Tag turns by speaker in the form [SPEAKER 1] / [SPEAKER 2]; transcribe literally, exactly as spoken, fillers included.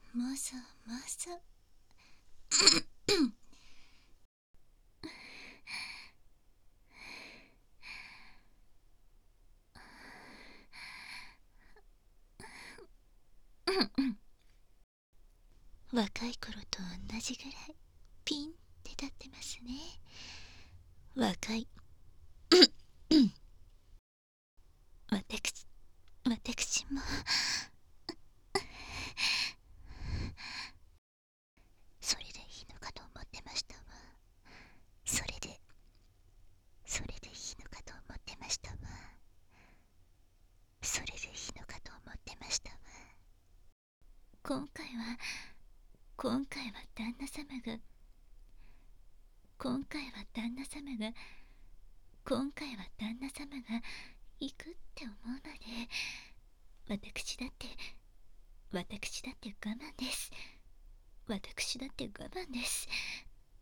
[SPEAKER 1] まさまさ若い頃と同じぐらいピンって立ってますね。若い私私もそれでいいのかと思ってましたわ。それでそれでいいのかと思ってましたわ。それでいいのかと思ってましたわ。今回は今回は旦那様が今回は旦那様が今回は旦那様が行くって思うので、私だって私だって我慢です。私だって我慢です。